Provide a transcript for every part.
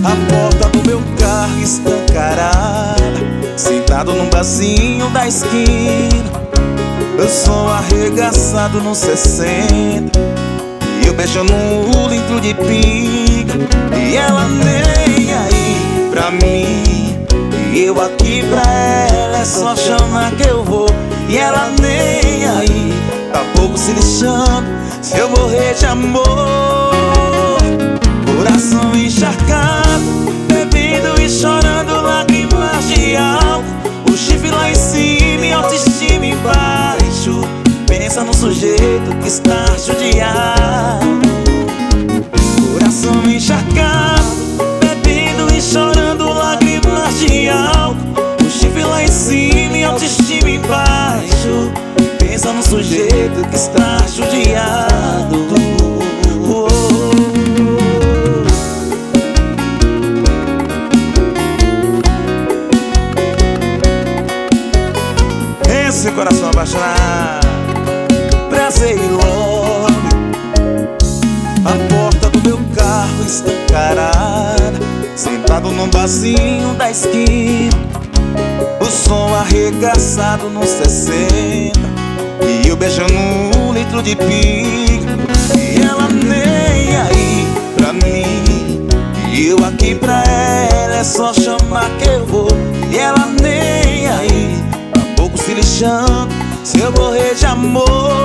A porta do meu carro escancarada, sentado num barzinho da esquina. Eu sou arregaçado no 60 e eu beijando um litro de pinga. E ela nem aí pra mim, e eu aqui pra ela, é só chamar que eu vou. E ela nem aí, tá pouco se lixando se eu morrer de amor. Coração encharcado, bebendo e chorando lágrimas de álcool. O chifre lá em cima e autoestima embaixo. Pensa no sujeito que está judiado. Coração encharcado, bebendo e chorando lágrimas de álcool. O chifre lá em cima e autoestima embaixo. Pensa no sujeito que está judiado. Esse coração apaixonado, prazer e logo. A porta do meu carro escancarada, sentado num barzinho da esquina. O som arregaçado no 60 e eu beijando um litro de pinga. E ela nem aí pra mim, e eu aqui pra ela, é só chamar que eu vou. E ela nem aí, tá pouco se lixando se eu morrer de amor.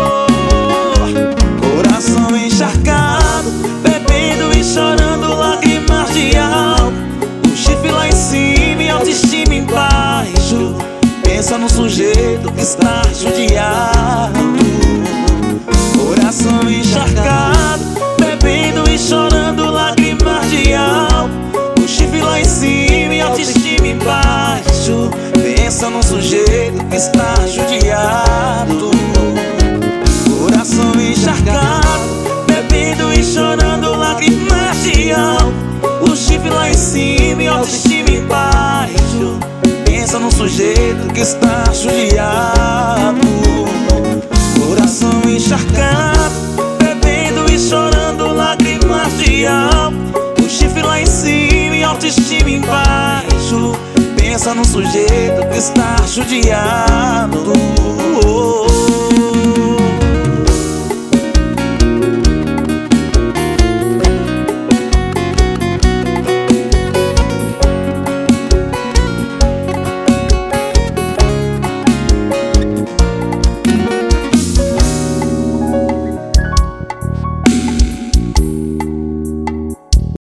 Coração encharcado, bebendo e chorando lágrimas de álcool. O chifre lá em cima e autoestima embaixo. Pensa no sujeito que está judiado. Coração encharcado, bebendo e chorando lágrimas de álcool. O chifre lá em cima e autoestima embaixo. Pensa no sujeito que está judiado. Coração encharcado, bebendo e chorando lágrimas de álcool. O chifre lá em cima e autoestima embaixo. Pensa no sujeito que está judiado. Coração encharcado, bebendo e chorando lágrimas de álcool. O chifre lá em cima e autoestima embaixo. Pensa no sujeito que está judiado.